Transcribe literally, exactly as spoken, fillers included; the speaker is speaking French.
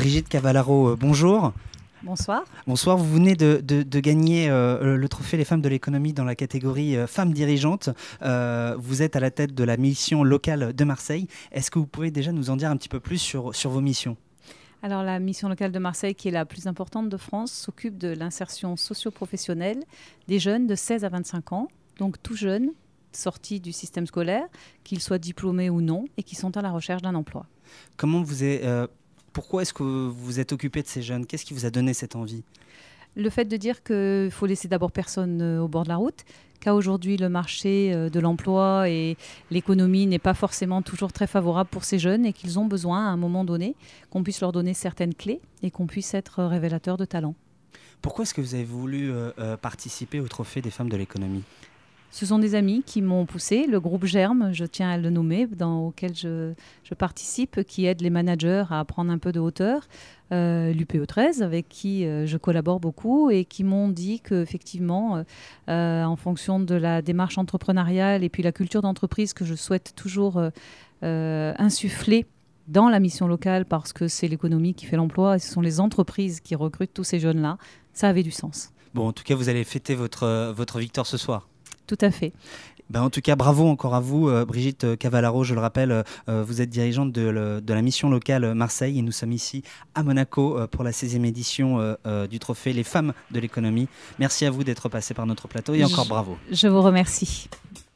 Brigitte Cavallaro, euh, bonjour. Bonsoir. Bonsoir, vous venez de, de, de gagner euh, le trophée Les Femmes de l'économie dans la catégorie euh, Femmes dirigeantes. Euh, vous êtes à la tête de la mission locale de Marseille. Est-ce que vous pouvez déjà nous en dire un petit peu plus sur, sur vos missions ? Alors la mission locale de Marseille, qui est la plus importante de France, s'occupe de l'insertion socio-professionnelle des jeunes de seize à vingt-cinq ans, donc tout jeunes, sortis du système scolaire, qu'ils soient diplômés ou non, et qui sont à la recherche d'un emploi. Comment vous est, euh, pourquoi est-ce que vous vous êtes occupé de ces jeunes ? Qu'est-ce qui vous a donné cette envie ? Le fait de dire qu'il faut laisser d'abord personne euh, au bord de la route, qu'à aujourd'hui le marché euh, de l'emploi et l'économie n'est pas forcément toujours très favorable pour ces jeunes et qu'ils ont besoin à un moment donné qu'on puisse leur donner certaines clés et qu'on puisse être révélateur de talent. Pourquoi est-ce que vous avez voulu euh, euh, participer au trophée des femmes de l'économie ? Ce sont des amis qui m'ont poussé, le groupe Germe, je tiens à le nommer, dans, auquel je, je participe, qui aide les managers à prendre un peu de hauteur, euh, l'U P E treize, avec qui euh, je collabore beaucoup, et qui m'ont dit qu'effectivement, euh, en fonction de la démarche entrepreneuriale et puis la culture d'entreprise que je souhaite toujours euh, euh, insuffler dans la mission locale, parce que c'est l'économie qui fait l'emploi, et ce sont les entreprises qui recrutent tous ces jeunes-là, ça avait du sens. Bon, en tout cas, vous allez fêter votre, euh, votre victoire ce soir. Tout à fait. Ben, en tout cas, bravo encore à vous, euh, Brigitte Cavallaro. Je le rappelle, euh, vous êtes dirigeante de, le, de la mission locale Marseille et nous sommes ici à Monaco euh, pour la seizième édition euh, euh, du trophée Les Femmes de l'économie. Merci à vous d'être passé par notre plateau et encore je, bravo. Je vous remercie.